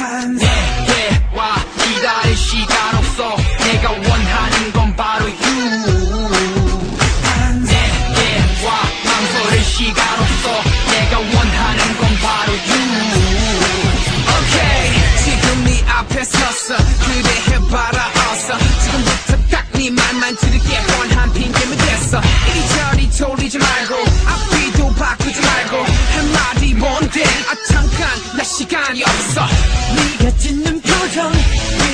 내게 와 기다릴 시간 없어 내가 원하는 건 바로 you 내게 와 망설일 시간 없어 내가 원하는 건 바로 you 오케이 지금 네 앞에 섰어 그래 해봐라 어서 지금부터 딱 네 말만 들을게 뻔한 핑계면 됐어 이리저리 돌리지 말고 앞뒤도 바꾸지 말고 한마디 뭔데 아 잠깐 나 시간이 없어 네가 짓는 표정